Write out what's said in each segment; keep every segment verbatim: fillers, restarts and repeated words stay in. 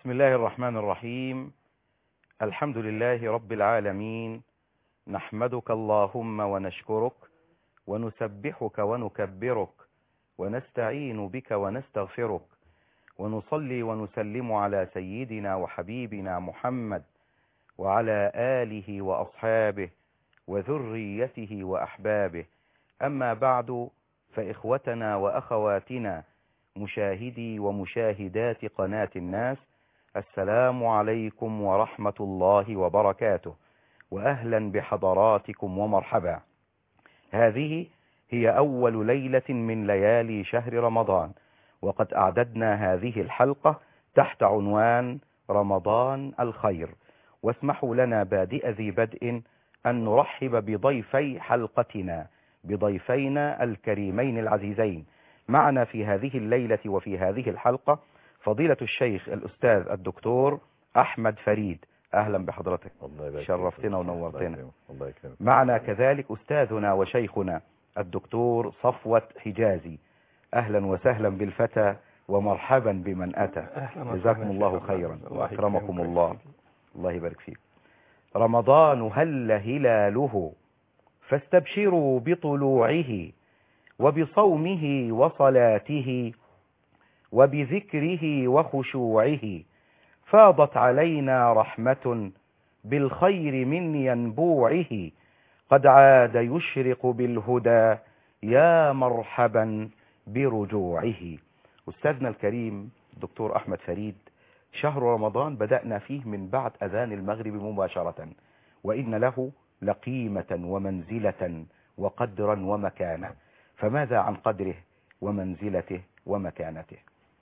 بسم الله الرحمن الرحيم. الحمد لله رب العالمين، نحمدك اللهم ونشكرك ونسبحك ونكبرك ونستعين بك ونستغفرك ونصلي ونسلم على سيدنا وحبيبنا محمد وعلى آله وأصحابه وذريته وأحبابه. أما بعد، فإخوتنا وأخواتنا مشاهدي ومشاهدات قناة الناس، السلام عليكم ورحمة الله وبركاته، وأهلا بحضراتكم ومرحبا. هذه هي أول ليلة من ليالي شهر رمضان، وقد أعددنا هذه الحلقة تحت عنوان رمضان الخير. واسمحوا لنا بادئ ذي بدء أن نرحب بضيفي حلقتنا، بضيفينا الكريمين العزيزين. معنا في هذه الليلة وفي هذه الحلقة فضيلة الشيخ الأستاذ الدكتور أحمد فريد، أهلا بحضرتك، شرفتنا ونورتنا. معنا كذلك أستاذنا وشيخنا الدكتور صفوة حجازي، أهلا وسهلا بالفتى ومرحبا بمن أتى، جزاكم الله خيرا وأكرمكم الله، الله يبارك فيك. رمضان هل هلاله فاستبشروا بطلوعه وبصومه وصلاته وبذكره وخشوعه، فاضت علينا رحمة بالخير من ينبوعه، قد عاد يشرق بالهدى يا مرحبا برجوعه. أستاذنا الكريم دكتور أحمد فريد، شهر رمضان بدأنا فيه من بعد أذان المغرب مباشرة، وإن له لقيمة ومنزلة وقدرا ومكانة، فماذا عن قدره ومنزلته ومكانته؟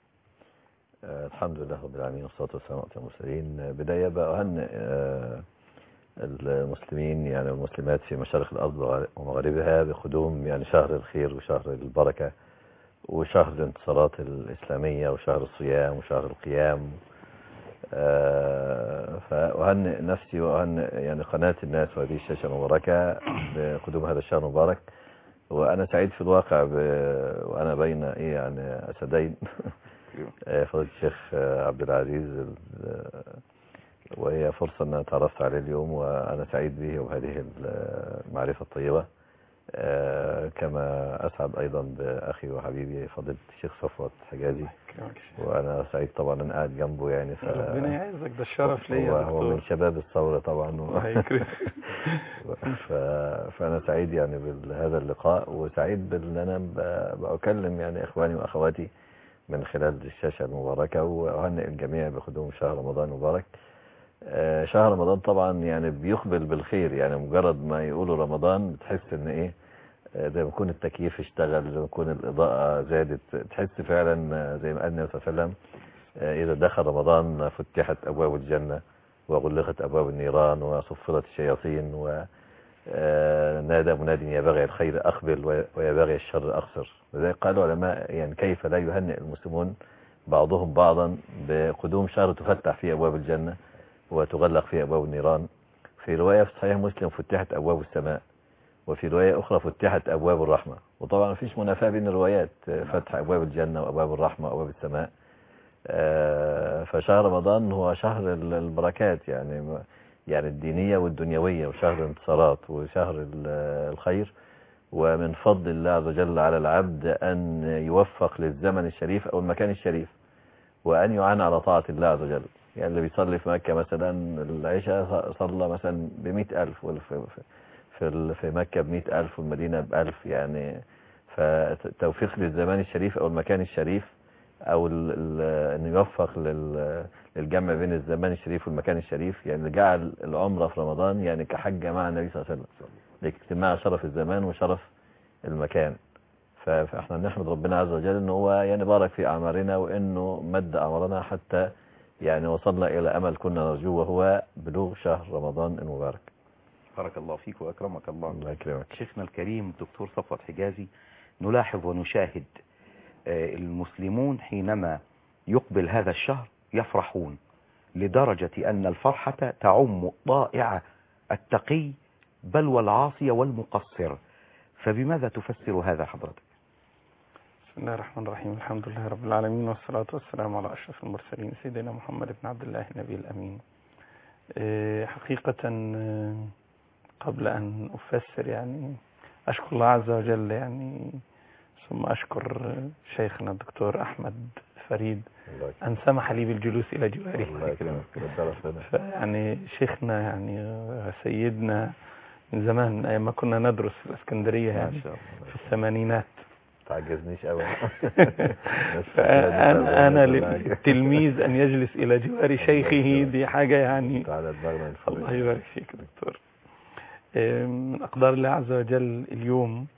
آه الحمد لله رب العالمين، والصلاة والسلام على المرسلين. بداية بقى أهنئ آه المسلمين يعني والمسلمات في مشارق الأرض ومغاربها بقدوم يعني شهر الخير وشهر البركة وشهر الانتصارات الإسلامية وشهر الصيام وشهر القيام. آه فأهنئ نفسي وأهنئ يعني قناة الناس وهذه الشاشة المباركة بقدوم هذا الشهر المبارك. وأنا سعيد في الواقع ب... وأنا بين إيه يعني أسدين فضيلة الشيخ عبد العزيز، وهي فرصة أن تعرفت عليه اليوم، وأنا سعيد به وبهذه المعرفة الطيبة. كما أسعد أيضا بأخي وحبيبي فضيلة الشيخ صفوة حجازي، وأنا سعيد طبعا أن قاعد جنبه يعني. ف... ربنا يعزك، ده الشرف ليا. هو, هو من شباب الثورة طبعا و... ف... فأنا سعيد يعني بهذا اللقاء، وسعيد بأن أنا بأكلم يعني إخواني وأخواتي من خلال الشاشة المباركة، وأهنئ الجميع بقدوم شهر رمضان المبارك. شهر رمضان طبعا يعني بيقبل بالخير، يعني مجرد ما يقولوا رمضان بتحس ان ايه، زي ما يكون التكييف اشتغل، زي ما يكون الإضاءة زادت، تحس فعلا زي ما قال النبي صلى الله عليه وسلم إذا دخل رمضان فتحت أبواب الجنة وغلقت أبواب النيران وصفرت الشياطين، ونادى مناد يا باغي الخير أقبل ويا باغي الشر أقصر. لذلك قالوا علماء يعني كيف لا يهنئ المسلمون بعضهم بعضا بقدوم شهر تفتح فيه أبواب الجنة وتغلق فيه أبواب النيران. في رواية في صحيح مسلم فتحت أبواب السماء، وفي رواية أخرى فتحت أبواب الرحمة. وطبعا مفيش منافاة بين الروايات، فتح أبواب الجنة وأبواب الرحمة وأبواب السماء. فشهر رمضان هو شهر البركات يعني يعني الدينية والدنيوية، وشهر الانتصارات وشهر الخير. ومن فضل الله عز وجل على العبد أن يوفق للزمن الشريف أو المكان الشريف، وأن يعان على طاعة الله عز وجل. يعني اللي بيصلي في مكة مثلا العشاء صلى مثلا بمئة ألف، في في مكة بمئة ألف والمدينة بألف، يعني فتوفيق للزمان الشريف أو المكان الشريف، أو أن يوفق للجمع بين الزمان الشريف والمكان الشريف. يعني جعل العمرة في رمضان يعني كحجة مع النبي صلى الله عليه وسلم، لاجتماع شرف الزمان وشرف المكان. فاحنا نحمد ربنا عز وجل انه هو يعني بارك في اعمارنا، وانه مد اعمارنا حتى يعني وصلنا الى امل كنا نرجوه، وهو بلوغ شهر رمضان المبارك. بارك الله فيك واكرمك الله. الله يكرمك. شيخنا الكريم دكتور صفوة حجازي، نلاحظ ونشاهد المسلمون حينما يقبل هذا الشهر يفرحون لدرجة أن الفرحة تعم الطائع التقي بل والعاصي والمقصر، فبماذا تفسر هذا حضرتك؟ بسم الله الرحمن الرحيم. الحمد لله رب العالمين، والصلاة والسلام على أشرف المرسلين سيدنا محمد بن عبد الله النبي الأمين. حقيقة قبل أن أفسر يعني أشكر الله عز وجل يعني، ثم أشكر شيخنا الدكتور أحمد فريد أن سمح لي بالجلوس إلى جواره. يعني شيخنا يعني سيدنا من زمان أيام ما كنا ندرس في الإسكندرية يعني في الثمانينات. تعجزنيش قوي. أنا أنا للتلميذ أن يجلس إلى جوار شيخه دي حاجة يعني. الله يبارك فيك دكتور. من أقدار الله عز وجل اليوم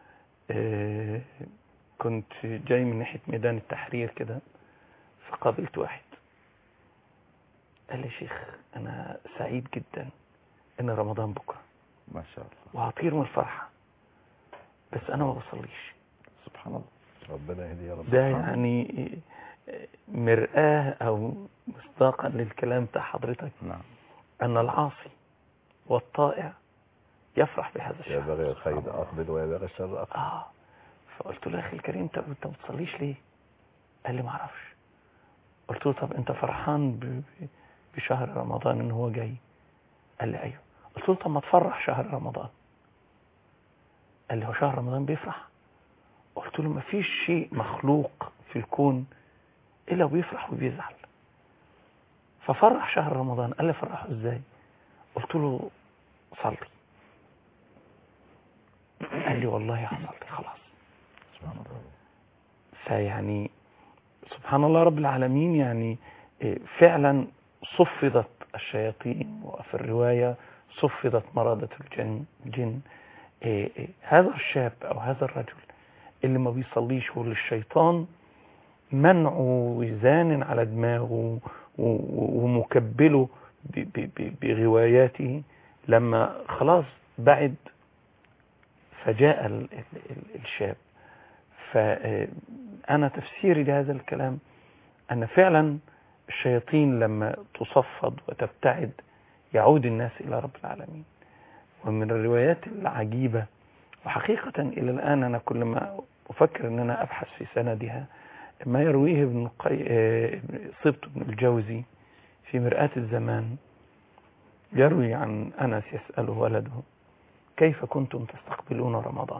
كنت جاي من ناحية ميدان التحرير كده، فقابلت واحد قال لي شيخ أنا سعيد جدا إن رمضان بكرة ما شاء الله وهطير من الفرحة، بس أنا ما بصليش. سبحان الله، ربنا يهدي يا رب. ده يعني مرآة أو مصداقا للكلام بتاع حضرتك. نعم. أن العاصي والطائع يفرح بهذا الشهر. يا بغي الخير أقبل ويا بغي الشر أقبل. آه فقلت له يا أخي الكريم طب أنت ما بتصليش ليه؟ قال لي ما أعرفش. قلت له طب أنت فرحان بشهر رمضان إن هو جاي؟ قال لي أيوه. قلت له طب ما تفرح شهر رمضان. قال لي هو شهر رمضان بيفرح؟ قلت له ما فيش شيء مخلوق في الكون إلا وبيفرح وبيزعل، ففرح شهر رمضان. قال لي فرحه إزاي؟ قلت له صلي. قال لي والله هصلي خلاص. سبحان الله. فيعني سبحان الله رب العالمين، يعني فعلا صفدت الشياطين، وفي الرواية صفدت مرادة الجن جن. هذا الشاب أو هذا الرجل اللي ما بيصليش هو الشيطان منعه وزان على دماغه ومكبله بغواياته لما خلاص بعد. فجاء الشاب. فأنا تفسيري لهذا الكلام أن فعلا الشياطين لما تصفد وتبتعد يعود الناس إلى رب العالمين. ومن الروايات العجيبة، وحقيقة إلى الآن أنا كل ما أفكر أن أنا أبحث في سندها، ما يرويه ابن قي... صبت بن الجوزي في مرآة الزمان، يروي عن أنس يسأله ولده كيف كنتم تستقبلون رمضان؟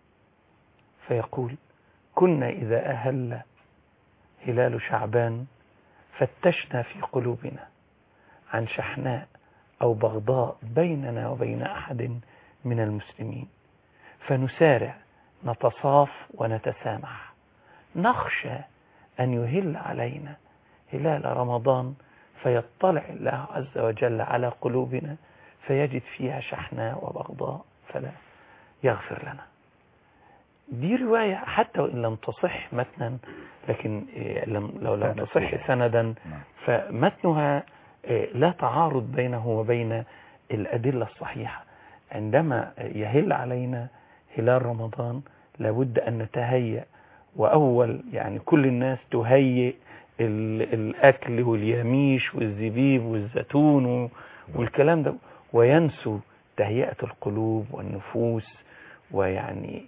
فيقول كنا إذا أهل هلال شعبان فتشنا في قلوبنا عن شحناء أو بغضاء بيننا وبين أحد من المسلمين، فنسارع نتصاف ونتسامح، نخشى أن يهل علينا هلال رمضان فيطلع الله عز وجل على قلوبنا فيجد فيها شحناء وبغضاء فلا يغفر لنا. دي رواية حتى وإن لم تصح متنا، لكن لو لم تصح سندا فمتنها لا تعارض بينه وبين الأدلة الصحيحة. عندما يهل علينا هلال رمضان لابد أن نتهيأ، وأول يعني كل الناس تهيئ الأكل واليميش والزبيب والزيتون والكلام ده، وينسوا تهيئة القلوب والنفوس، ويعني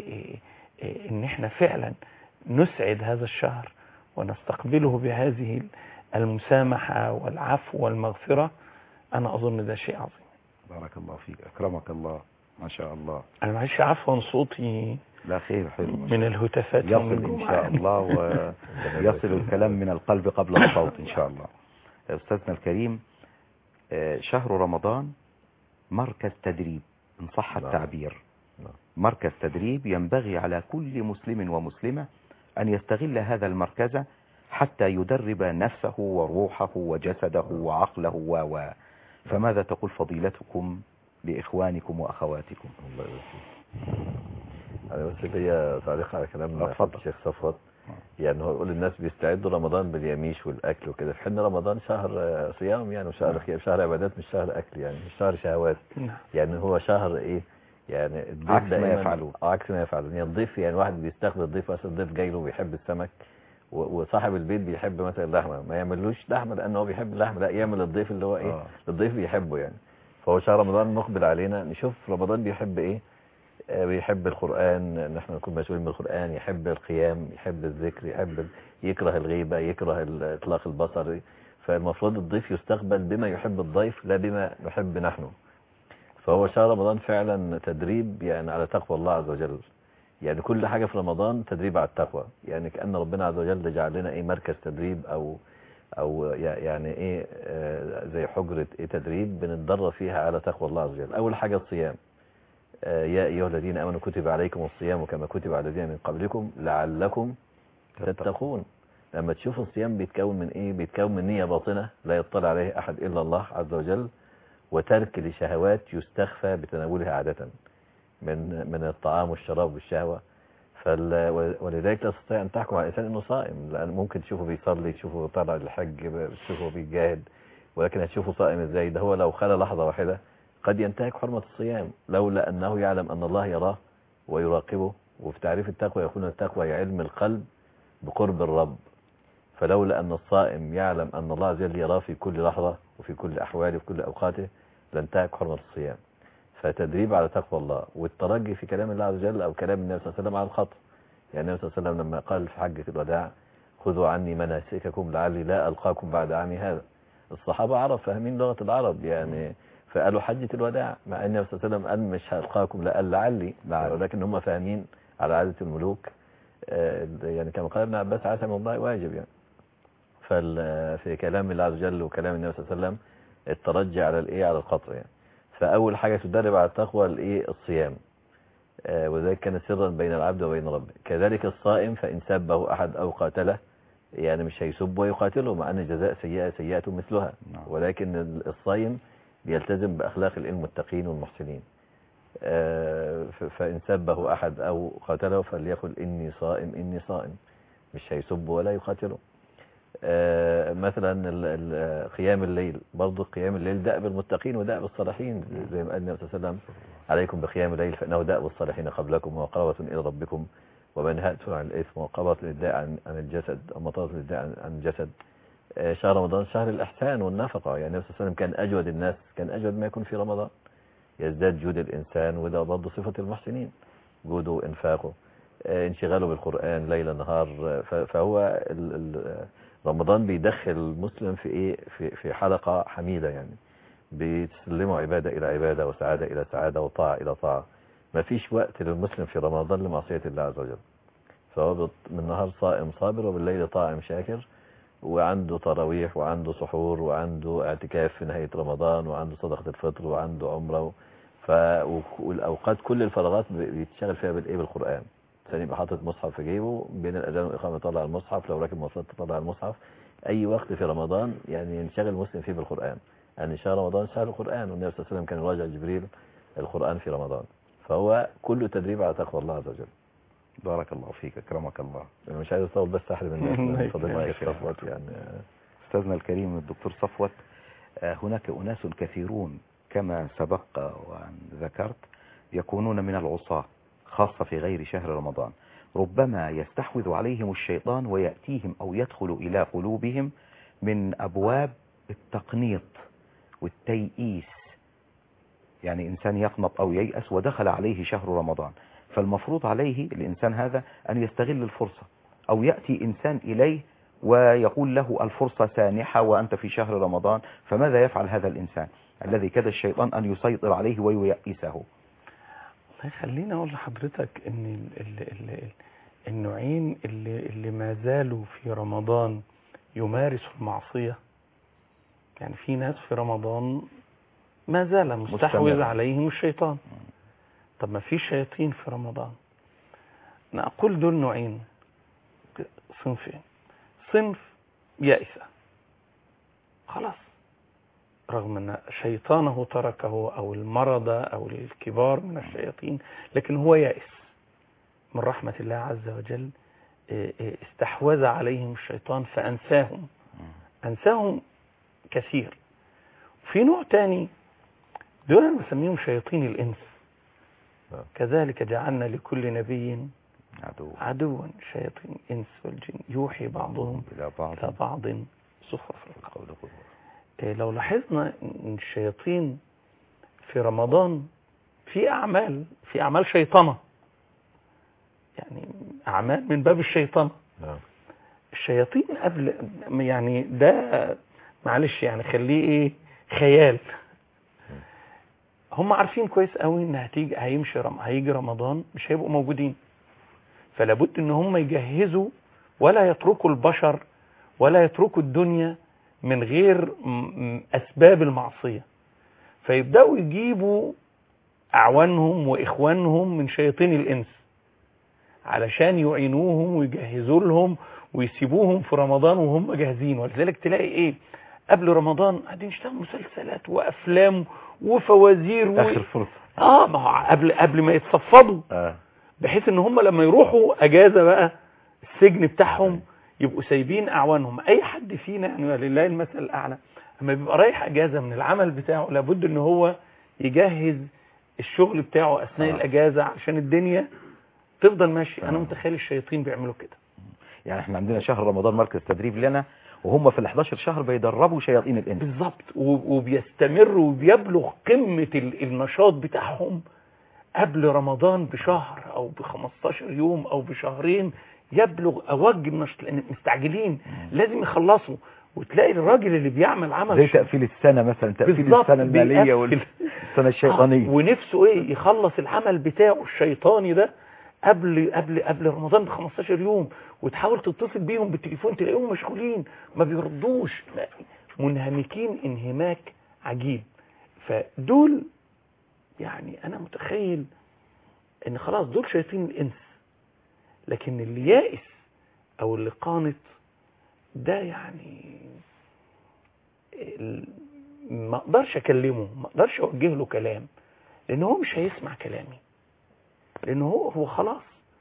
إن احنا فعلا نسعد هذا الشهر ونستقبله بهذه المسامحة والعفو والمغفرة. أنا أظن ده شيء عظيم. بارك الله فيك، أكرمك الله، ما شاء الله. أنا معلش عفوا صوتي لا خير حلو من الهتافات يصل إن شاء الله، ويصل الكلام من القلب قبل الصوت إن شاء الله. أستاذنا الكريم، شهر رمضان مركز تدريب إن صح التعبير، مركز تدريب ينبغي على كل مسلم ومسلمة أن يستغل هذا المركز حتى يدرب نفسه وروحه وجسده وعقله و فماذا تقول فضيلتكم لإخوانكم وأخواتكم؟ الله يبارك. أنا بس ليا تعليق على كلام الشيخ صفوت. يعني هو يقول الناس بيستعدوا رمضان باليميش والأكل وكده، في حين رمضان شهر صيام يعني، وشهر خير، شهر عبادات، مش شهر أكل يعني، مش شهر شهوات يعني. هو شهر إيه يعني؟ عكس ما يفعلون. عكس ما يفعلون يعني. الضيف يعني واحد بيستقبل الضيف، مثلا الضيف جاي له بيحب السمك، وصاحب البيت بيحب مثلا اللحمه، ما يعملوش لحمه لانه هو بيحب اللحمه، لا يعمل الضيف اللي هو ايه آه. الضيف بيحبه يعني. فهو شهر رمضان مقبل علينا، نشوف رمضان بيحب ايه بيحب القرآن، نحن نكون مسؤولين بالقرآن، يحب القيام، يحب الذكر، يحب يكره الغيبة، يكره إطلاق البصر. فالمفروض الضيف يستقبل بما يحب الضيف لا بما نحب نحن. فهو شهر رمضان فعلا تدريب يعني على تقوى الله عز وجل. يعني كل حاجة في رمضان تدريب على التقوى، يعني كأن ربنا عز وجل جعل لنا ايه مركز تدريب او او يعني ايه زي حجرة ايه تدريب بنتدرب فيها على تقوى الله عز وجل. اول حاجة الصيام، يا ايها الذين امنوا كتب عليكم الصيام كما كتب على الذين من قبلكم لعلكم تتقون. لما تشوف الصيام بيتكون من ايه؟ بيتكون من نية باطنة لا يطلع عليه احد الا الله عز وجل، وترك لشهوات يستخفى بتناولها عادة من من الطعام والشراب والشهوة. ولذلك لا تستطيع أن تحكم على الإنسان أنه صائم، لأن ممكن تشوفه بيصلي، تشوفه طالع للحج، تشوفه بيجاهد، ولكن هتشوفه صائم إزاي؟ ده هو لو خلى لحظة واحدة قد ينتهك حرمة الصيام، لولا أنه يعلم أن الله يراه ويراقبه. وفي تعريف التقوى يكون التقوى علم القلب بقرب الرب. فلولا أن الصائم يعلم أن الله عز وجل يراه في كل لحظة وفي كل أحواله وفي كل أوقاته لانتهك حرمة الصيام. فتدريب على تقوى الله والترجي في كلام الله عز وجل أو كلام النبي صلى الله عليه وسلم على الخطأ. يعني النبي صلى الله عليه وسلم لما قال في حجة الوداع خذوا عني مناسككم لعلي لا ألقاكم بعد عامي هذا، الصحابة عرب فاهمين لغة العرب يعني، فقالوا حجة الوداع، مع أن النبي صلى الله عليه وسلم قال مش هلقاكم لا قال لعلي، ولكن هم فاهمين على عادة الملوك. يعني كما قال ابن عباس عسى من الله واجب. يعني في كلام الله عز وجل وكلام النبي صلى الله عليه وسلم الترجي على الايه على الخطأ. يعني فأول حاجة تدرب على التقوى الايه الصيام، آه وذلك كان سرا بين العبد وبين ربه. كذلك الصائم فإن سبه أحد أو قاتله يعني مش هيسب ويقاتله، مع أن الجزاء سيئة سيئة مثلها، ولكن الصائم بيلتزم بأخلاق المتقين والمحسنين. آه فإن سبه أحد أو قاتله فليقل إني صائم إني صائم، مش هيسب ولا يقاتله. آه مثلا قيام الليل، برضو قيام الليل دأب المتقين ودأب الصالحين، زي ما قال النبي صلى الله عليه وسلم عليكم بقيام الليل فإنه دأب الصالحين قبلكم وقربة إلى ربكم ومنهأة عن الإثم وقربة للداء عن, عن الجسد ومطارة للداء عن, عن الجسد. آه شهر رمضان شهر الإحسان والنفقة. يعني النبي صلى الله عليه وسلم كان أجود الناس، كان أجود ما يكون في رمضان، يزداد جود الإنسان، وده برضو صفة المحسنين، جوده وإنفاقه، آه انشغاله بالقرآن ليل نهار. فهو ال ال رمضان بيدخل المسلم في ايه في في حلقة حميدة، يعني بتسلمه عبادة الى عبادة وسعادة الى سعادة وطاعة الى طاعة. ما فيش وقت للمسلم في رمضان لمعصية الله عز وجل. فهو من نهار صائم صابر وبالليل طاعم شاكر، وعنده تراويح وعنده سحور وعنده اعتكاف في نهاية رمضان وعنده صدقة الفطر وعنده عمرة. فالاوقات كل الفراغات بيتشغل فيها بالايه بالقرآن. ثاني يبقى حاطط مصحف في جيبه، بين الاذان والاقامه يطلع المصحف، لو راكب مواصلات تطلع المصحف. اي وقت في رمضان يعني ينشغل المسلم فيه بالقران، يعني شهر رمضان شهر القران، والنبي صلى الله عليه وسلم كان يراجع جبريل القران في رمضان. فهو كله تدريب على تقوى الله عز وجل. بارك الله فيك، اكرمك الله. انا مش عايز اطول بس احرم الناس فضيلة الشيخ صفوت. يعني استاذنا الكريم الدكتور صفوت، هناك اناس كثيرون كما سبق وان ذكرت يكونون من العصاة خاصة في غير شهر رمضان، ربما يستحوذ عليهم الشيطان ويأتيهم أو يدخل إلى قلوبهم من أبواب التقنيط والتيئيس. يعني إنسان يقنط أو ييأس ودخل عليه شهر رمضان، فالمفروض عليه الإنسان هذا أن يستغل الفرصة، أو يأتي إنسان إليه ويقول له الفرصة سانحة وأنت في شهر رمضان، فماذا يفعل هذا الإنسان الذي كاد الشيطان أن يسيطر عليه وييأسه؟ خليني اقول لحضرتك ان ال ال ال النوعين اللي, اللي ما زالوا في رمضان يمارسوا المعصية. يعني في ناس في رمضان ما زال مستحوذ عليهم الشيطان. طب ما في شياطين في رمضان. انا اقول دول نوعين، صنفين. صنف يائسة خلاص، رغم أن شيطانه تركه أو المرض أو الكبار من الشياطين، لكن هو يائس من رحمة الله عز وجل. استحوذ عليهم الشيطان فأنساهم أنساهم كثير. في نوع تاني دول أنا بسميهم شياطين الإنس. كذلك جعلنا لكل نبي عدو عدوا شياطين الإنس والجن يوحي بعضهم إلى بعض, بعض زخرف القول. لو لاحظنا ان الشياطين في رمضان في أعمال في أعمال شيطنة، يعني أعمال من باب الشيطنة. نعم. الشياطين قبل يعني ده معلش يعني خليه ايه خيال. هم عارفين كويس قوي ان هتيجي هيمشي رم... هيجي رمضان مش هيبقوا موجودين، فلا بد ان هم يجهزوا ولا يتركوا البشر ولا يتركوا الدنيا من غير م... اسباب المعصية، فيبداوا يجيبوا اعوانهم واخوانهم من شياطين الانس علشان يعينوهم ويجهزوا لهم ويسيبوهم في رمضان وهم جاهزين. ولذلك تلاقي ايه قبل رمضان قاعدين يشتغلوا مسلسلات وافلام وفوازير و... اخر فرصه اه ما هو قبل قبل ما يتصفدوا آه. بحيث ان هم لما يروحوا اجازه بقى السجن بتاعهم يبقوا سايبين اعوانهم. اي حد فينا يعني ولله المثل الاعلى لما بيبقى رايح اجازه من العمل بتاعه لابد ان هو يجهز الشغل بتاعه اثناء آه. الاجازه عشان الدنيا تفضل ماشي. آه. انا متخيل الشياطين بيعملوا كده. يعني احنا عندنا شهر رمضان مركز تدريب لنا، وهم في الحداشر شهر بيدربوا شياطين الانس بالظبط، وبيستمروا وبيبلغ قمة النشاط بتاعهم قبل رمضان بشهر او بخمستاشر يوم او بشهرين، يبلغ اوج النشاط لان مستعجلين لازم يخلصوا. وتلاقي الراجل اللي بيعمل عمل زي تقفيل السنة مثلا، تقفيل السنة المالية والسنة الشيطانية آه ونفسه ايه يخلص العمل بتاعه الشيطاني ده قبل قبل قبل رمضان ب خمستاشر يوم، وتحاول تتصل بيهم بالتليفون تلاقيهم مشغولين ما بيردوش، منهمكين انهماك عجيب. فدول يعني انا متخيل ان خلاص دول شايفين الانس، لكن اللي يائس او اللي قانط ده يعني ما اقدرش اكلمه، ما اقدرش اوجه له كلام لان هو مش هيسمع كلامي، لان هو هو خلاص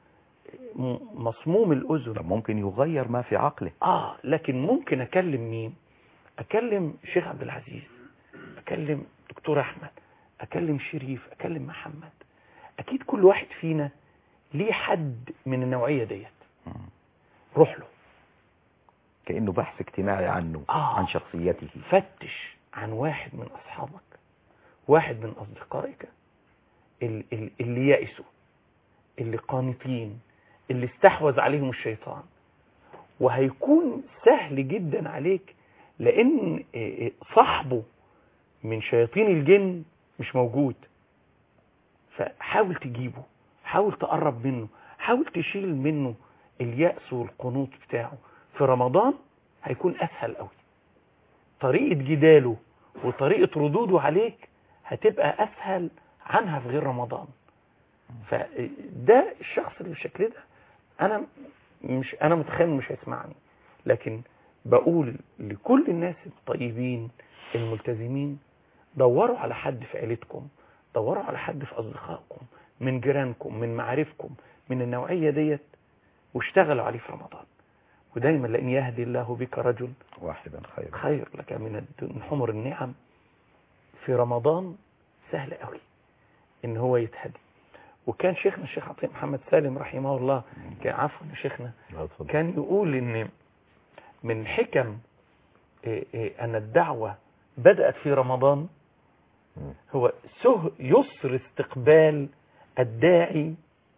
مصموم الاذن. طب ممكن يغير ما في عقله. اه لكن ممكن اكلم مين؟ اكلم شيخ عبد العزيز، اكلم دكتور احمد، اكلم شريف، اكلم محمد. اكيد كل واحد فينا ليه حد من النوعية ديت روح له كأنه بحث اجتماعي عنه آه. عن شخصيته. فتش عن واحد من اصحابك، واحد من اصدقائك اللي يائسوا، اللي قانطين، اللي استحوذ عليهم الشيطان، وهيكون سهل جدا عليك لان صاحبه من شياطين الجن مش موجود. فحاول تجيبه، حاول تقرب منه، حاول تشيل منه اليأس والقنوط بتاعه. في رمضان هيكون اسهل قوي، طريقة جداله وطريقة ردوده عليك هتبقى اسهل عنها في غير رمضان. فده الشخص اللي بالشكل ده انا مش انا متخيل مش هيسمعني، لكن بقول لكل الناس الطيبين الملتزمين دوروا على حد في عيلتكم، دوروا على حد في اصدقائكم، من جيرانكم، من معارفكم، من النوعية ديت، واشتغلوا عليه في رمضان. ودايما لان يهدي الله بك رجل واحدا خير خير لك من حمر النعم. في رمضان سهل قوي ان هو يتهدي. وكان شيخنا الشيخ عطية محمد سالم رحمه الله كان عفوا شيخنا كان يقول ان من حكم ان الدعوة بدأت في رمضان هو يسر استقبال الداعي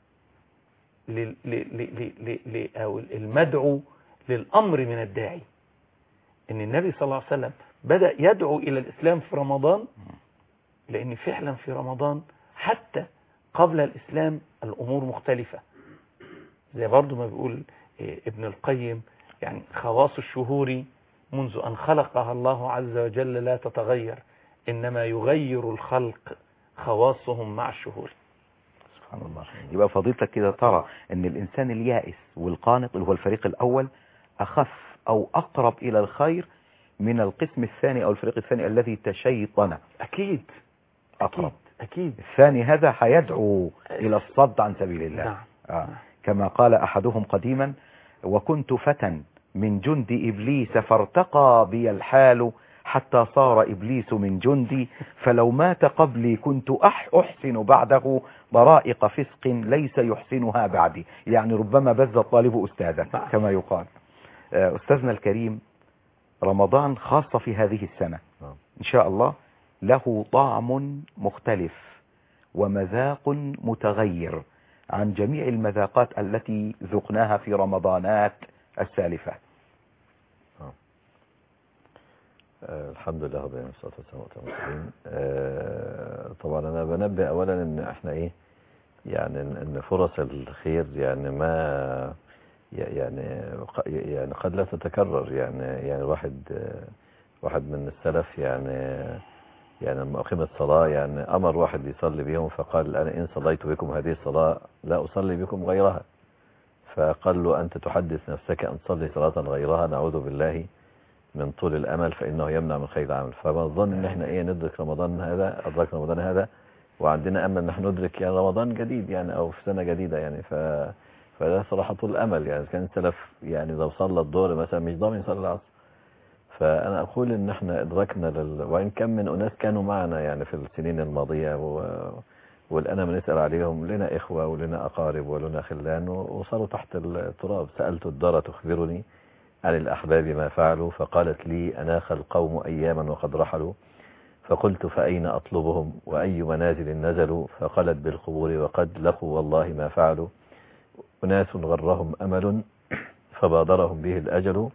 أو المدعو للأمر من الداعي. ان النبي صلى الله عليه وسلم بدأ يدعو الى الاسلام في رمضان، لان فعلا في رمضان حتى قبل الاسلام الامور مختلفة. زي برضو ما بيقول ابن القيم يعني خواص الشهور منذ ان خلقها الله عز وجل لا تتغير، انما يغير الخلق خواصهم مع الشهور. سبحان الله. يبقى فضيلتك كده ترى ان الانسان اليائس والقانط اللي هو الفريق الاول اخف او اقرب الى الخير من القسم الثاني او الفريق الثاني الذي تشيطن. اكيد اقرب اكيد. الثاني هذا هيدعو الى الصد عن سبيل الله. نعم. آه. كما قال احدهم قديما: وكنت فتى من جند ابليس فارتقى بي الحال حتى صار إبليس من جندي، فلو مات قبلي كنت أح أحسن بعده ضرائق فسق ليس يحسنها بعدي. يعني ربما بز الطالب أستاذا كما يقال. أستاذنا الكريم، رمضان خاصة في هذه السنة إن شاء الله له طعم مختلف ومذاق متغير عن جميع المذاقات التي ذقناها في رمضانات السالفة. آه الحمد لله رب العالمين والصلاة والسلام على رسول الله. آه طبعا أنا بنبه أولا إن إحنا إيه يعني إن فرص الخير يعني ما يعني يعني قد لا تتكرر. يعني يعني واحد واحد من السلف يعني يعني لما أقيمت الصلاة يعني أمر واحد يصلي بهم فقال أنا إن صليت بكم هذه الصلاة لا أصلي بكم غيرها. فقال له أنت تحدث نفسك أن تصلي صلاة غيرها، نعوذ بالله من طول الأمل فإنه يمنع من خير العمل. فبنظن إن إحنا إيه ندرك رمضان هذا أدرك رمضان هذا وعندنا أمل نحن ندرك يعني رمضان جديد يعني أو في سنة جديدة يعني. ف فده صراحة طول الأمل. يعني كان السلف يعني لو صلى الظهر مثلا مش ضامن يصلي العصر. فأنا أقول إن إحنا أدركنا لل... وإن كم من أناس كانوا معنا يعني في السنين الماضية و... والآن بنسأل عليهم لنا إخوة ولنا أقارب ولنا خلان وصاروا تحت التراب. سألت الدار تخبرني عن الأحباب ما فعلوا فقالت لي أناخ القوم أياما وقد رحلوا. فقلت فأين أطلبهم وأي منازل نزلوا؟ فقالت بالقبور وقد لقوا والله ما فعلوا. أناس غرهم أمل فبادرهم به الأجل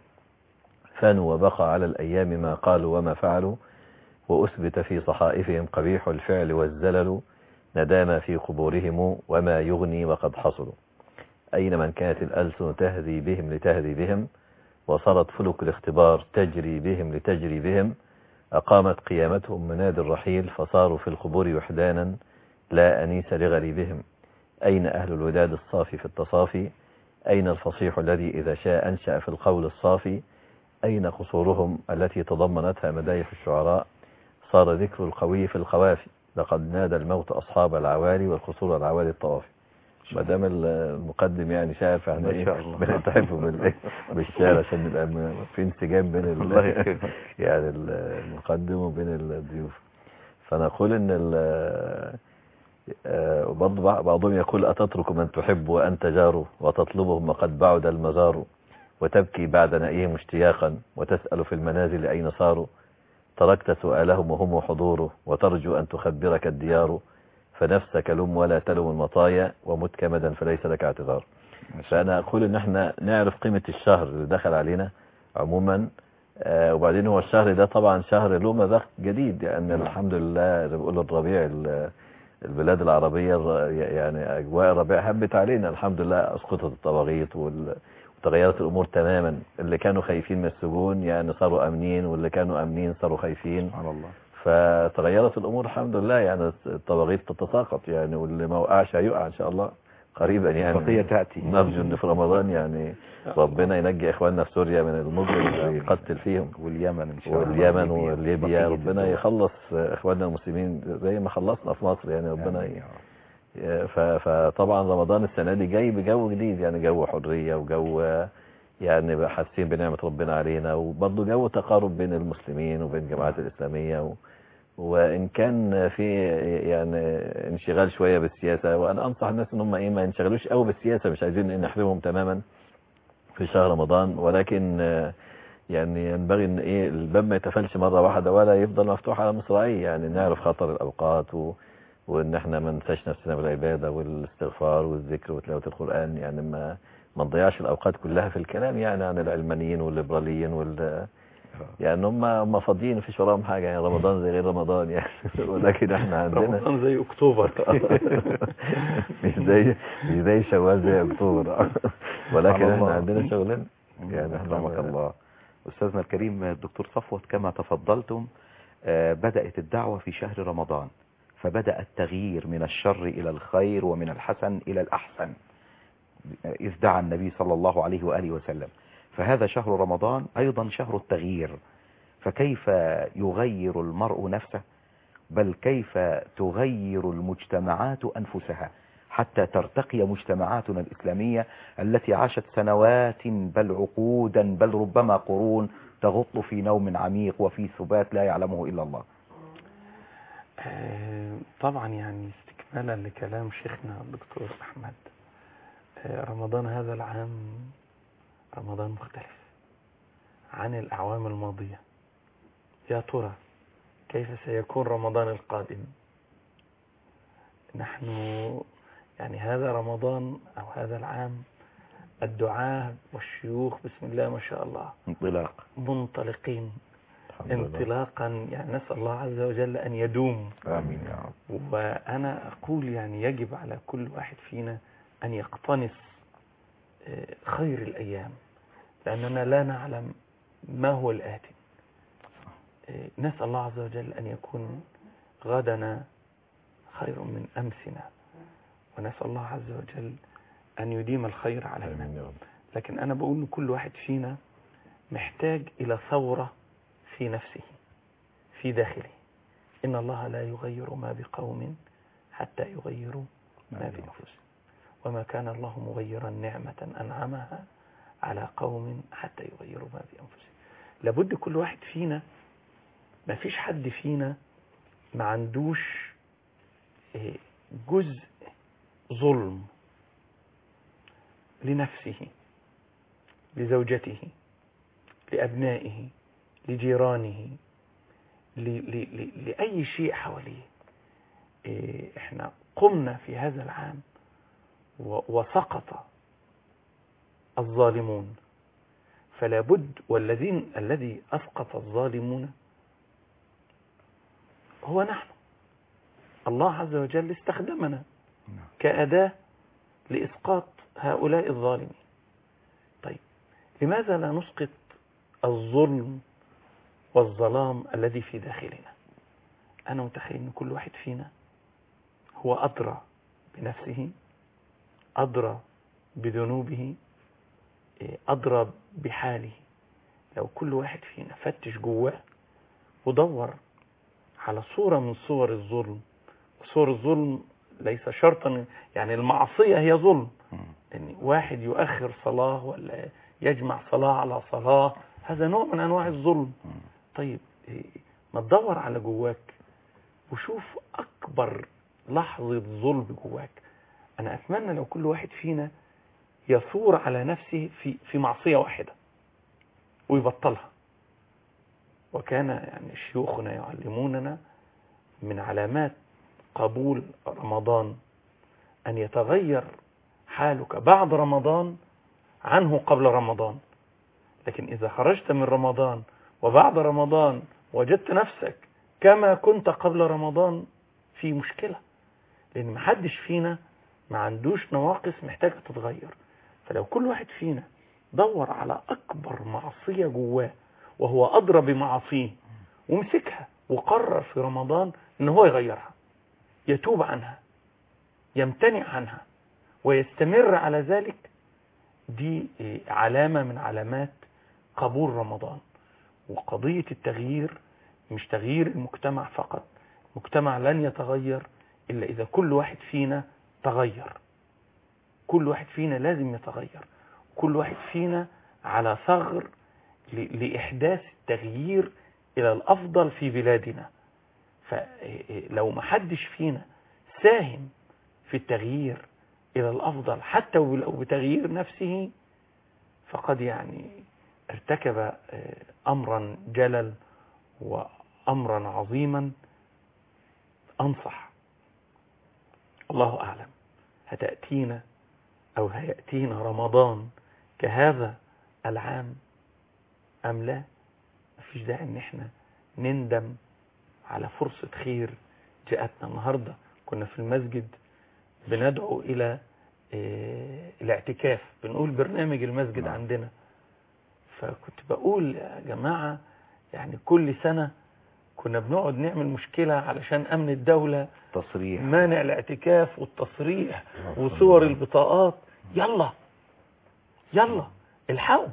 فانوا وبقى على الأيام ما قالوا وما فعلوا. وأثبت في صحائفهم قبيح الفعل والزلل ندام في قبورهم وما يغني وقد حصلوا. أين من كانت الألسن تهذي بهم لتهذي بهم وصارت فلك الاختبار تجري بهم لتجري بهم. أقامت قيامتهم مناد الرحيل فصاروا في القبور وحدانا لا أنيس لغريبهم. أين أهل الوداد الصافي في التصافي؟ أين الفصيح الذي إذا شاء أنشأ في القول الصافي؟ أين قصورهم التي تضمنتها مدايح الشعراء؟ صار ذكر القوي في القوافي لقد نادى الموت أصحاب العوالي والقصور العوالي الطوافي. ما دام المقدم يعني شاعر فاحنا ايه بنتعبه بالشعر عشان نبقى في انسجام بين ال يعني المقدم وبين الضيوف. فنقول ان وبرضه بعضهم يقول أتترك من تحب وأنت جاره وتطلبهم وقد بعد المزار وتبكي بعد نائهم اشتياقا وتسأل في المنازل أين صاروا. تركت سؤالهم وهم حضوره وترجو أن تخبرك الديار. فنفسك لم ولا تلم المطايا ومت كمدا فليس لك اعتذار. فأنا أقول إن احنا نعرف قيمة الشهر اللي دخل علينا عموما. آه وبعدين هو الشهر ده طبعا شهر له مذاق جديد لأن يعني الحمد لله بقول الربيع البلاد العربية يعني أجواء الربيع هبت علينا الحمد لله. أسقطت الطواغيت وتغيرت الأمور تماما. اللي كانوا خايفين من السجون يعني صاروا أمنين واللي كانوا أمنين صاروا خايفين. سبحان الله. فتغيرت الأمور الحمد لله. يعني الطواغيت تتساقط يعني واللي ما وقعش هيقع إن شاء الله قريبا. يعني بقية تأتي. نرجو إن في رمضان يعني ربنا ينجي إخواننا في سوريا من المجرم اللي يقتل فيهم واليمن إن شاء الله واليمن وليبيا. ربنا يخلص إخواننا المسلمين زي ما خلصنا في مصر يعني ربنا ي... فطبعا رمضان السنة دي جاي بجو جديد يعني جو حرية وجو يعني حاسين بنعمة ربنا علينا وبرضه جو تقارب بين المسلمين وبين الجماعات الإسلامية و... وإن كان في يعني انشغال شوية بالسياسة. وأنا أنصح الناس إن هم إيه ما ينشغلوش قوي بالسياسة. مش عايزين إن نحرمهم تماما في شهر رمضان ولكن يعني ينبغي إن إيه الباب ما يتفلش مرة واحدة ولا يفضل مفتوح على مصراعيه. يعني نعرف خطر الأوقات و... وإن إحنا ما ننساش نفسنا بالعبادة والاستغفار والذكر وتلاوة القرآن. يعني ما ما نضيعش الأوقات كلها في الكلام يعني عن العلمانيين والليبراليين وال يعني هم هم فاضيين مفيش وراهم حاجة. يعني رمضان زي غير رمضان يعني ولكن احنا عندنا رمضان زي اكتوبر مش زي مش زي شوال زي اكتوبر ولكن احنا عندنا شغلنا يعني. رحمك الله. أستاذنا الكريم الدكتور صفوت كما تفضلتم بدأت الدعوة في شهر رمضان فبدأ التغيير من الشر إلى الخير ومن الحسن إلى الأحسن إذ دعا النبي صلى الله عليه وآله وسلم. فهذا شهر رمضان أيضا شهر التغيير. فكيف يغير المرء نفسه بل كيف تغير المجتمعات أنفسها حتى ترتقي مجتمعاتنا الإسلامية التي عاشت سنوات بل عقودا بل ربما قرون تغط في نوم عميق وفي ثبات لا يعلمه إلا الله. طبعا يعني استكمالا لكلام شيخنا الدكتور أحمد رمضان هذا العام رمضان مختلف عن الأعوام الماضية. يا ترى كيف سيكون رمضان القادم؟ نحن يعني هذا رمضان أو هذا العام الدعاة والشيوخ بسم الله ما شاء الله انطلاق منطلقين الحمد لله. انطلاقا، يعني نسأل الله عز وجل أن يدوم. آمين يا رب. وأنا أقول يعني يجب على كل واحد فينا أن يقتنص خير الأيام، لأننا لا نعلم ما هو الآتي. نسأل الله عز وجل أن يكون غدنا خير من أمسنا، ونسأل الله عز وجل أن يديم الخير علينا. آمين يا رب. لكن أنا بقول إن كل واحد فينا محتاج إلى ثورة في نفسه في داخله. إن الله لا يغير ما بقوم حتى يغيروا ما بأنفسهم، وما كان الله مغيرا نعمة أنعمها على قوم حتى يغيروا ما بأنفسهم. لابد كل واحد فينا، ما فيش حد فينا ما عندوش جزء ظلم لنفسه، لزوجته، لأبنائه، لجيرانه، لأي شيء حواليه. احنا قمنا في هذا العام وسقط الظالمون، فلا بد، والذين الذي أسقط الظالمون هو نحن. الله عز وجل استخدمنا كأداة لإسقاط هؤلاء الظالمين. طيب لماذا لا نسقط الظلم والظلام الذي في داخلنا؟ أنا متخيل أن كل واحد فينا هو أدرى بنفسه، أدرى بذنوبه، أدرى بحاله. لو كل واحد فينا فتش جواه ودور على صورة من صور الظلم. صور الظلم ليس شرطا، يعني المعصية هي ظلم، يعني واحد يؤخر صلاة ولا يجمع صلاة على صلاة، هذا نوع من أنواع الظلم. طيب ما تدور على جواك وشوف أكبر لحظة ظلم جواك. أنا أتمنى لو كل واحد فينا يثور على نفسه في في معصية واحدة ويبطلها. وكان يعني شيوخنا يعلموننا من علامات قبول رمضان أن يتغير حالك بعد رمضان عنه قبل رمضان. لكن إذا خرجت من رمضان وبعد رمضان وجدت نفسك كما كنت قبل رمضان، في مشكلة، لأن محدش فينا ما عندوش نواقص محتاجة تتغير. فلو كل واحد فينا دور على أكبر معصية جواه وهو أدرى بمعاصيه ومسكها وقرر في رمضان إن هو يغيرها، يتوب عنها، يمتنع عنها ويستمر على ذلك، دي علامة من علامات قبول رمضان. وقضية التغيير مش تغيير المجتمع فقط، المجتمع لن يتغير إلا إذا كل واحد فينا تغير. كل واحد فينا لازم يتغير، كل واحد فينا على ثغر لإحداث التغيير إلى الأفضل في بلادنا. فلو ما حدش فينا ساهم في التغيير إلى الأفضل حتى ولو بتغيير نفسه، فقد يعني ارتكب أمرا جلل وأمرا عظيما. أنصح، الله أعلم هتأتينا أو هيأتينا رمضان كهذا العام أم لا. مفيش داعي ان احنا نندم على فرصة خير جاءتنا. النهاردة كنا في المسجد بندعو إلى اه الاعتكاف، بنقول برنامج المسجد عندنا. فكنت بقول يا جماعة يعني كل سنة كنا بنقعد نعمل مشكلة علشان أمن الدولة، تصريح مانع الاعتكاف والتصريح وصور البطاقات. يلا يلا الحقوا،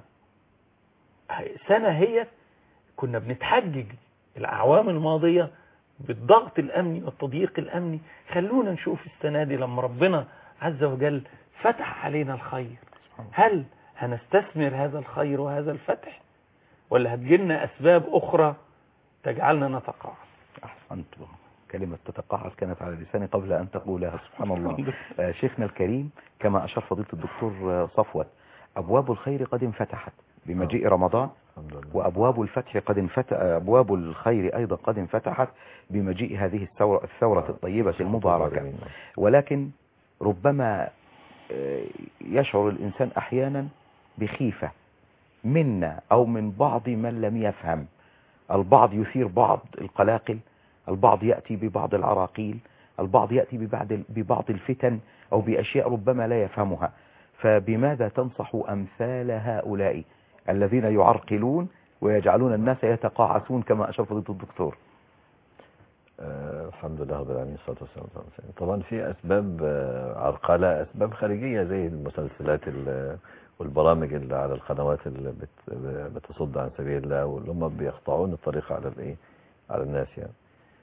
سنة هي كنا بنتحجج الأعوام الماضية بالضغط الأمني والتضييق الأمني. خلونا نشوف السنة دي لما ربنا عز وجل فتح علينا الخير، هل هنستثمر هذا الخير وهذا الفتح، ولا هتجيلنا أسباب أخرى تجعلنا نتقاعس؟ أحسنت، كلمة تتقاعس كانت على لساني قبل أن تقولها، سبحان الله. شيخنا الكريم، كما أشار فضيلة الدكتور صفوت، أبواب الخير قد انفتحت، بمجيء رمضان، الحمد لله. وأبواب الفتح قد انفتح، أبواب الخير أيضا قد انفتحت بمجيء هذه الثورة, الثورة الطيبة المباركة. ولكن ربما يشعر الإنسان أحيانا بخيفة منا أو من بعض من لم يفهم. البعض يثير بعض القلاقل، البعض يأتي ببعض العراقيل، البعض يأتي ببعض ببعض الفتن أو بأشياء ربما لا يفهمها. فبماذا تنصح أمثال هؤلاء الذين يعرقلون ويجعلون الناس يتقاعسون كما أشار فضيلة الدكتور؟ آه الحمد لله رب العالمين، الصلاة والسلام على رسول الله. طبعا في أسباب آه عرقلة، أسباب خارجية زي المسلسلات والبرامج اللي على القنوات اللي بت بتصد عن سبيل الله، واللي هم بيقطعون الطريق على الايه على الناس يعني.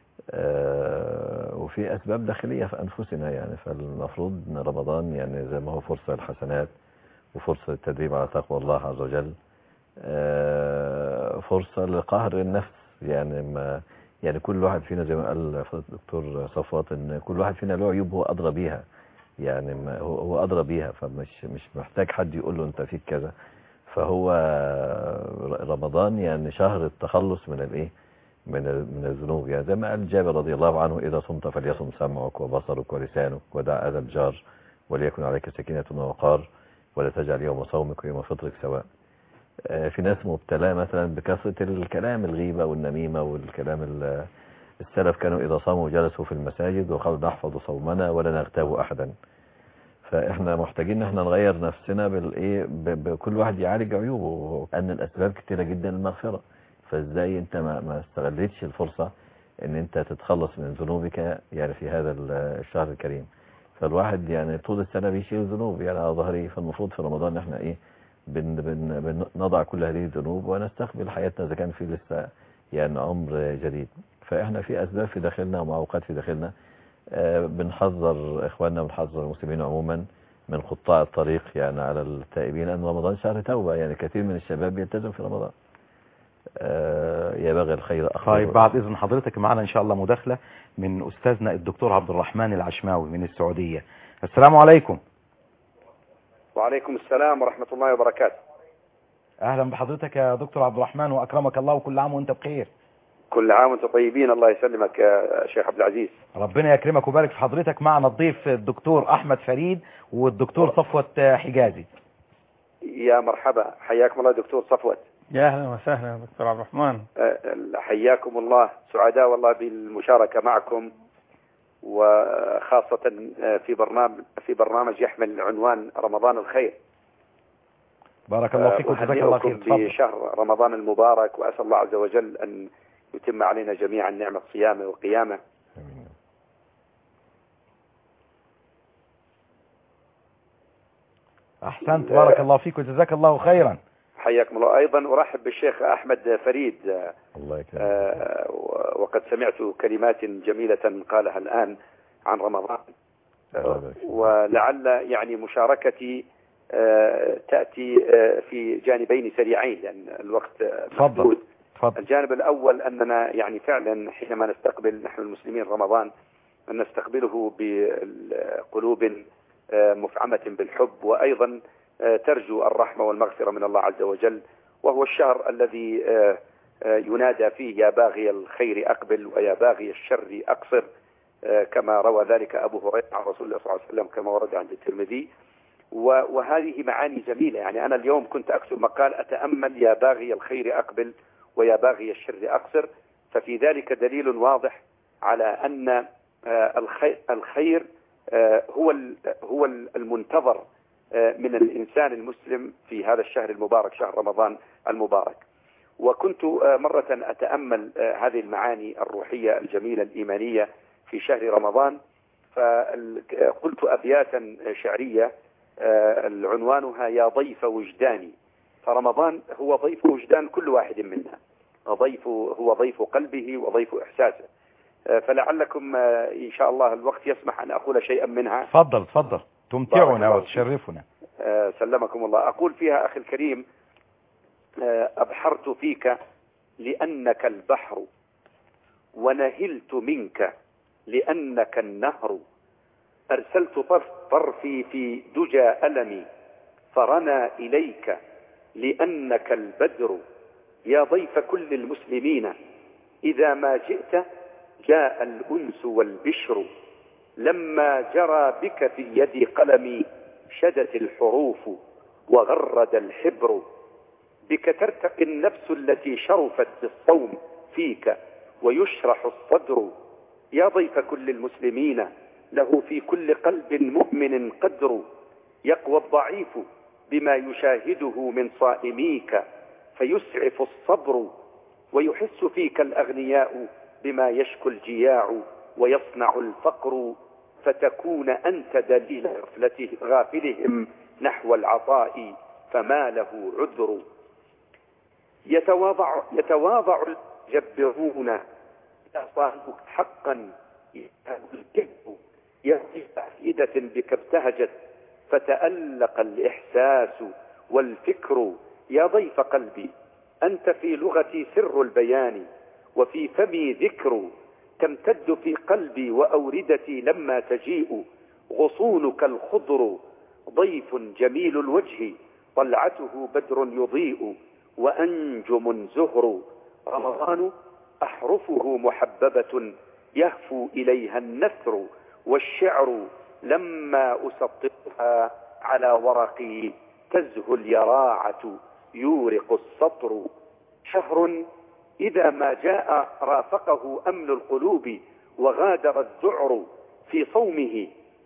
آه وفي أسباب داخلية في أنفسنا يعني. فالمفروض ان رمضان يعني زي ما هو فرصة للحسنات وفرصة للتدريب على تقوى الله عز وجل، آه فرصة لقهر النفس يعني. ما يعني كل واحد فينا زي ما قال الدكتور صفوت ان كل واحد فينا له عيوب هو أدرى بيها يعني. ما هو هو أدرى بيها، فمش مش محتاج حد يقول له انت فيك كذا. فهو رمضان يعني شهر التخلص من الايه من من الذنوب يعني. زي ما قال جابر رضي الله عنه: إذا صمت فليصم سمعك وبصرك ولسانك ودع أذى الجار وليكن عليك سكينة ووقار ولا تجعل يوم صومك ويوم فطرك سواء. في ناس مبتلاه مثلا بكثرة الكلام، الغيبة والنميمة والكلام. السلف كانوا إذا صاموا جلسوا في المساجد وقالوا نحفظ صومنا ولا نغتاب أحدا. فإحنا محتاجين إن احنا نغير نفسنا بالايه، بكل واحد يعالج عيوبه، أن الأسباب كتيرة جدا للمغفرة. فإزاي أنت ما, ما استغلتش الفرصة أن أنت تتخلص من ذنوبك يعني في هذا الشهر الكريم. فالواحد يعني طول السنة بيشيل ذنوب يعني على ظهره. فالمفروض في رمضان احنا إيه بن بن بنضع كل هذه الذنوب ونستقبل حياتنا إذا كان في لسه يعني عمر جديد. فإحنا في أسباب في داخلنا ومعوقات في داخلنا. آه بنحذر إخواننا وبنحذر المسلمين عموما من قطاع الطريق يعني على التائبين، أن رمضان شهر توبة يعني. كثير من الشباب يلتزم في رمضان. آه يا باغي الخير أخبر. طيب بعد إذن حضرتك معنا إن شاء الله مداخلة من أستاذنا الدكتور عبد الرحمن العشماوي من السعودية. السلام عليكم. وعليكم السلام ورحمة الله وبركاته. أهلا بحضرتك يا دكتور عبد الرحمن وأكرمك الله، وكل عام وأنت بخير. كل عام وأنتم طيبين، الله يسلمك يا شيخ عبد العزيز. ربنا يكرمك ويبارك في حضرتك. معنا الضيف الدكتور أحمد فريد والدكتور صفوت حجازي. يا مرحبا، حياكم الله دكتور صفوت. يا أهلا وسهلا يا دكتور عبد الرحمن. حياكم الله، سعداء والله بالمشاركة معكم، وخاصة في برنامج في برنامج يحمل عنوان رمضان الخير. بارك الله فيك وجزاك الله خير. بشهر رمضان المبارك، وأسأل الله عز وجل أن يتم علينا جميعا نعمة صيامه وقيامه. أحسنت، بارك الله فيك وجزاك الله خيرا. حياكم الله. أيضا أرحب بالشيخ أحمد فريد. الله يكرمك. آه وقد سمعت كلمات جميلة قالها الآن عن رمضان. آه ولعل يعني مشاركتي آه تأتي آه في جانبين سريعين لأن الوقت محدود. الجانب الأول أننا يعني فعلا حينما نستقبل نحن المسلمين رمضان نستقبله بقلوب مفعمة بالحب، وأيضا ترجو الرحمة والمغفرة من الله عز وجل. وهو الشهر الذي ينادى فيه يا باغي الخير أقبل ويا باغي الشر أقصر، كما روى ذلك أبو هريرة عن رسول الله صلى الله عليه وسلم كما ورد عند الترمذي. وهذه معاني جميلة يعني. أنا اليوم كنت أكتب مقال أتأمل يا باغي الخير أقبل ويا باغي الشر أقصر، ففي ذلك دليل واضح على أن الخير هو هو المنتظر من الإنسان المسلم في هذا الشهر المبارك، شهر رمضان المبارك. وكنت مرة أتأمل هذه المعاني الروحية الجميلة الإيمانية في شهر رمضان، فقلت أبياتا شعرية عنوانها يا ضيف وجداني. فرمضان هو ضيف وجدان كل واحد منا، ضيف هو ضيف قلبه وضيف إحساسه. فلعلكم إن شاء الله الوقت يسمح أن أقول شيئا منها. تفضل تفضل، تمتعنا وتشرفنا. سلمكم الله. أقول فيها أخي الكريم: أبحرت فيك لأنك البحر، ونهلت منك لأنك النهر، أرسلت طرفي في دجى ألمي فرنى إليك لأنك البدر يا ضيف كل المسلمين إذا ما جئت جاء الأنس والبشر لما جرى بك في يد قلمي شدت الحروف وغرد الحبر بك ترتقي النفس التي شرفت بالصوم فيك ويشرح الصدر يا ضيف كل المسلمين له في كل قلب مؤمن قدر يقوى الضعيف بما يشاهده من صائميك فيسعف الصبر ويحس فيك الأغنياء بما يشكو الجياع ويصنع الفقر فتكون أنت دليل غفلته غافلهم نحو العطاء فما له عذر يتواضع, يتواضع الجبرون صاحبك حقا الكذب يأتي أفئدة بك ابتهجت فتألق الإحساس والفكر يا ضيف قلبي أنت في لغتي سر البيان وفي فمي ذكر تمتد في قلبي وأوردتي لما تجيء غصونك الخضر ضيف جميل الوجه طلعته بدر يضيء وأنجم زهر رمضان أحرفه محببة يهفو إليها النثر والشعر لما أسطرها على ورقي تزهو اليراعة يورق السطر شهر إذا ما جاء رافقه أمن القلوب وغادر الذعر في صومه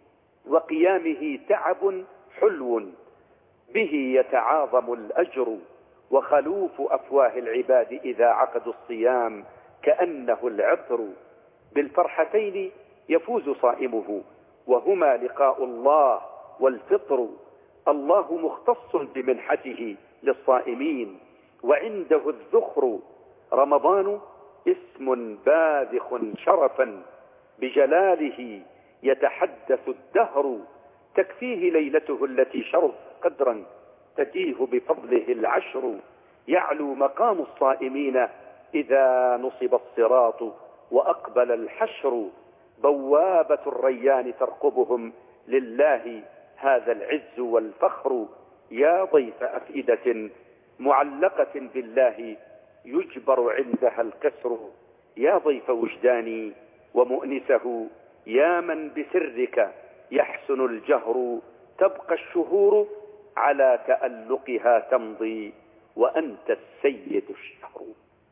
وقيامه تعب حلو به يتعاظم الأجر وخلوف أفواه العباد إذا عقدوا الصيام كأنه العطر بالفرحتين يفوز صائمه وهما لقاء الله والفطر الله مختص بمنحته للصائمين وعنده الذخر رمضان اسم باذخ شرفا بجلاله يتحدث الدهر تكفيه ليلته التي شرف قدرا تتيه بفضله العشر يعلو مقام الصائمين إذا نصب الصراط وأقبل الحشر بوابة الريان ترقبهم لله هذا العز والفخر يا ضيف أفئدة معلقة بالله يجبر عندها الكسر يا ضيف وجداني ومؤنسه يا من بسرك يحسن الجهر تبقى الشهور على تألقها تمضي وأنت السيد الشهر.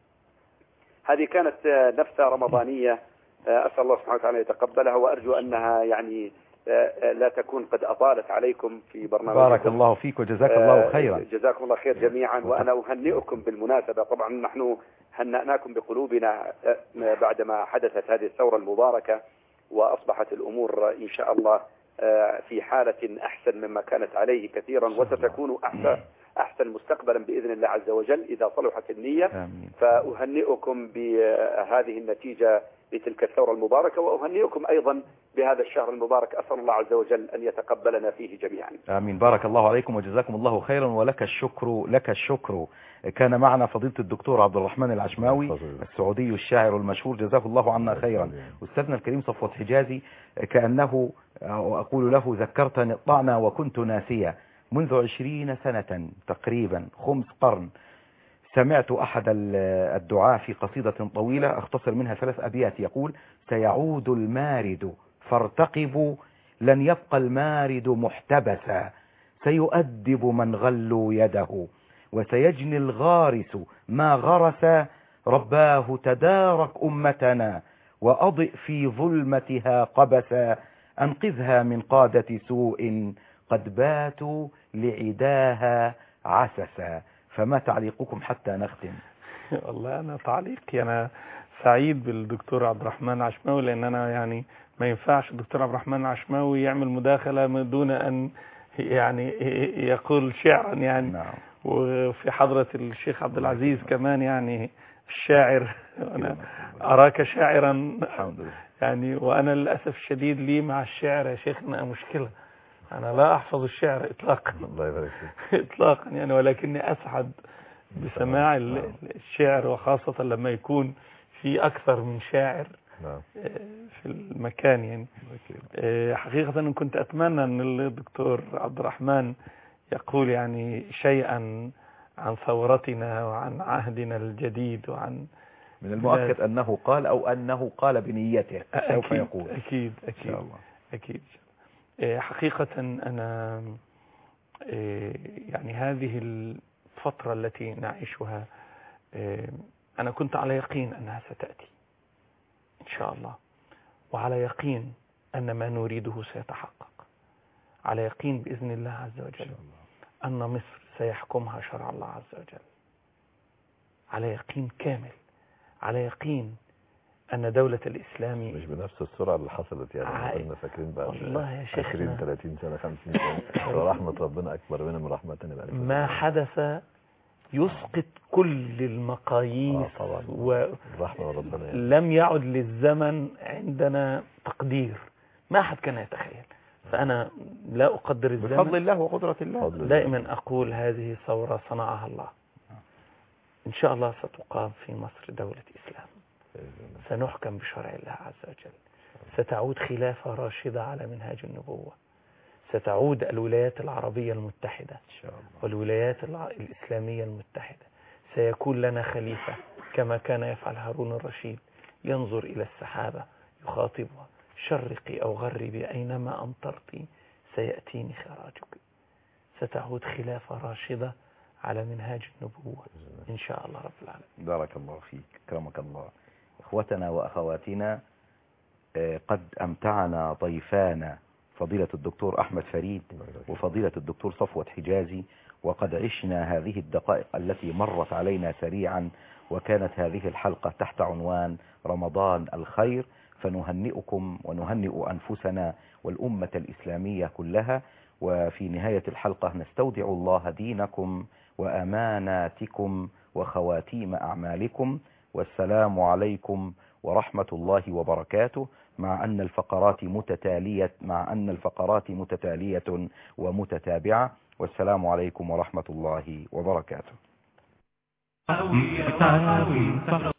هذه كانت نفسة رمضانية أسأل الله سبحانه وتعالى يتقبلها وأرجو أنها يعني لا تكون قد أطالت عليكم في برنامج. بارك الله فيك وجزاك الله خيرا. جزاكم الله خير جميعا وأنا أهنئكم بالمناسبة. طبعا نحن هنأناكم بقلوبنا بعدما حدثت هذه الثورة المباركة وأصبحت الأمور إن شاء الله في حالة أحسن مما كانت عليه كثيرا وستكون أحسن أحسن مستقبلا بإذن الله عز وجل إذا صلحت النية. آمين. فأهنئكم بهذه النتيجة لتلك الثورة المباركة وأهنئكم أيضا بهذا الشهر المبارك. أسأل الله عز وجل أن يتقبلنا فيه جميعا. آمين. بارك الله عليكم وجزاكم الله خيرا ولك الشكر لك الشكر. كان معنا فضيلة الدكتور عبد الرحمن العشماوي السعودي الشاعر المشهور جزاه الله عنا خيرا. أستاذنا الكريم صفوت حجازي كأنه أقول له ذكرتني الطعنة وكنت ناسيا منذ عشرين سنة تقريبا خمس قرن سمعت أحد الدعاء في قصيدة طويلة أختصر منها ثلاث أبيات يقول سيعود المارد فارتقبوا لن يبقى المارد محتبسا سيؤدب من غلوا يده وسيجني الغارس ما غرس رباه تدارك أمتنا وأضئ في ظلمتها قبسا أنقذها من قادة سوء قد باتوا لعداها عسسا. فما تعليقكم حتى نختم؟ والله أنا تعليقي أنا سعيد بالدكتور عبد الرحمن العشماوي لأن أنا يعني ما ينفعش الدكتور عبد الرحمن العشماوي يعمل مداخلة من دون أن يعني يقول شعرا يعني. نعم. وفي حضرة الشيخ عبد العزيز كمان يعني الشاعر أنا أراك شاعرا يعني وأنا للأسف الشديد لي مع الشعر يا شيخنا مشكلة أنا لا أحفظ الشعر إطلاقا الله يبارك فيك إطلاقا يعني ولكني أسعد بسماع الشعر وخاصة لما يكون في أكثر من شاعر في المكان يعني. حقيقة أن كنت أتمنى أن الدكتور عبد الرحمن يقول يعني شيئا عن ثورتنا وعن عهدنا الجديد وعن من المؤكد أنه قال أو أنه قال بنيته سوف يقول. أكيد أكيد إن شاء الله. أكيد. حقيقة أنا يعني هذه الفترة التي نعيشها أنا كنت على يقين أنها ستأتي إن شاء الله، وعلى يقين أن ما نريده سيتحقق، على يقين بإذن الله عز وجل أن مصر سيحكمها شرع الله عز وجل، على يقين كامل، على يقين أن دولة الإسلام مش بنفس السرعة اللي حصلت يعني كنا فاكرين بقى والله يا شيخنا عشرين ثلاثين سنة خمسين سنة ورحمة ربنا أكبر منها من رحمتنا بقى. ما حدث يسقط كل المقاييس آه ورحمة ربنا يعني. لم يعد للزمن عندنا تقدير، ما أحد كان يتخيل. فأنا لا أقدر الزمن بفضل الله وقدرة الله. دائما أقول هذه ثورة صنعها الله. إن شاء الله ستقام في مصر دولة إسلام، سنحكم بشرع الله عز وجل، ستعود خلافة راشدة على منهاج النبوة، ستعود الولايات العربية المتحدة والولايات الإسلامية المتحدة، سيكون لنا خليفة كما كان يفعل هارون الرشيد، ينظر إلى السحابة يخاطبها شرقي أو غربي أينما أمطرتي سيأتيني خراجك. ستعود خلافة راشدة على منهاج النبوة إن شاء الله رب العالمين. بارك الله فيك، كرمك الله. إخوتنا وأخواتنا، قد أمتعنا ضيفانا فضيلة الدكتور أحمد فريد وفضيلة الدكتور صفوت حجازي، وقد عشنا هذه الدقائق التي مرت علينا سريعا، وكانت هذه الحلقة تحت عنوان رمضان الخير، فنهنئكم ونهنئ أنفسنا والأمة الإسلامية كلها. وفي نهاية الحلقة نستودع الله دينكم وأماناتكم وخواتيم أعمالكم، والسلام عليكم ورحمة الله وبركاته، مع أن الفقرات متتالية مع أن الفقرات متتالية ومتتابعة، والسلام عليكم ورحمة الله وبركاته.